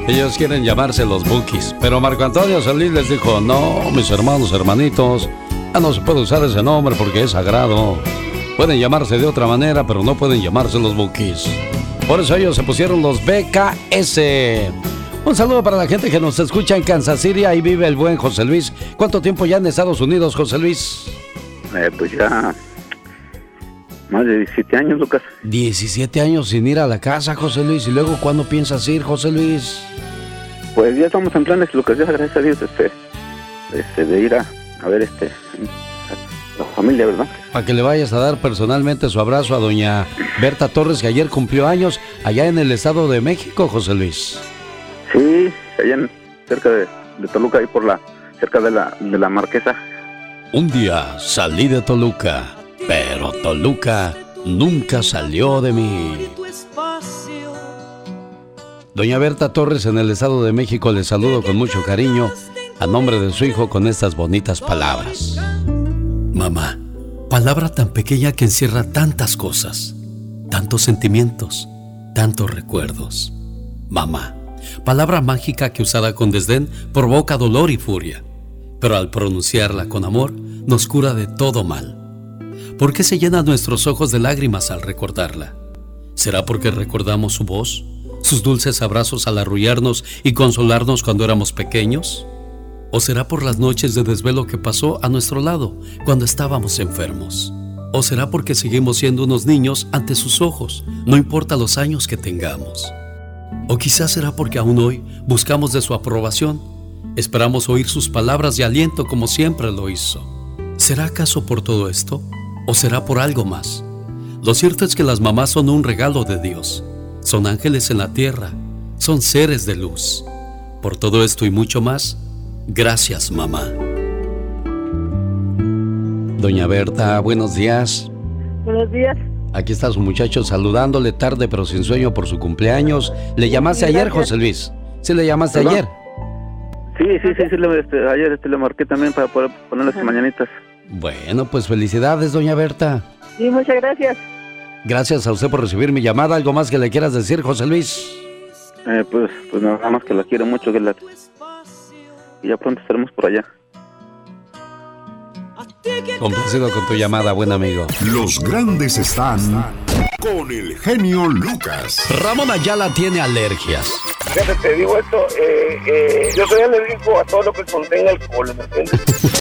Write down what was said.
Ellos quieren llamarse los Bukis, pero Marco Antonio Solís les dijo, no, mis hermanos, hermanitos, ya no se puede usar ese nombre porque es sagrado. Pueden llamarse de otra manera, pero no pueden llamarse los Bukis. Por eso ellos se pusieron los BKS. Un saludo para la gente que nos escucha en Kansas City. Ahí vive el buen José Luis. ¿Cuánto tiempo ya en Estados Unidos, José Luis? Pues ya más de 17 años, Lucas. 17 años sin ir a la casa, José Luis. ¿Y luego cuándo piensas ir, José Luis? Pues ya estamos en planes, Lucas, ya gracias a Dios, de ir a ver la familia, ¿verdad? Para que le vayas a dar personalmente su abrazo a doña Berta Torres, que ayer cumplió años allá en el Estado de México, José Luis. Sí, allá cerca de Toluca, ahí cerca de la Marquesa. Un día salí de Toluca, pero Toluca nunca salió de mí. Doña Berta Torres en el Estado de México le saludo con mucho cariño a nombre de su hijo con estas bonitas palabras. Mamá, palabra tan pequeña que encierra tantas cosas, tantos sentimientos, tantos recuerdos. Mamá, palabra mágica que usada con desdén provoca dolor y furia, pero al pronunciarla con amor nos cura de todo mal. ¿Por qué se llenan nuestros ojos de lágrimas al recordarla? ¿Será porque recordamos su voz, sus dulces abrazos al arrullarnos y consolarnos cuando éramos pequeños? ¿O será por las noches de desvelo que pasó a nuestro lado cuando estábamos enfermos? ¿O será porque seguimos siendo unos niños ante sus ojos, no importa los años que tengamos? ¿O quizás será porque aún hoy buscamos de su aprobación? Esperamos oír sus palabras de aliento como siempre lo hizo. ¿Será acaso por todo esto? ¿O será por algo más? Lo cierto es que las mamás son un regalo de Dios. Son ángeles en la tierra. Son seres de luz. Por todo esto y mucho más, gracias, mamá. Doña Berta, buenos días. Buenos días. Aquí está su muchacho saludándole tarde pero sin sueño por su cumpleaños. ¿Le llamaste ayer, José Luis? ¿Sí le llamaste ayer? Sí, ayer le marqué también para poder poner las mañanitas. Bueno, pues felicidades, doña Berta. Sí, muchas gracias. Gracias a usted por recibir mi llamada. ¿Algo más que le quieras decir, José Luis? Pues nada más que la quiero mucho, y ya pronto estaremos por allá. Complacido con tu llamada, buen amigo. Los grandes están con el genio Lucas. Ramón Ayala tiene alergias. Fíjate, te digo esto, yo soy alérgico a todo lo que contenga alcohol, ¿me entiendes?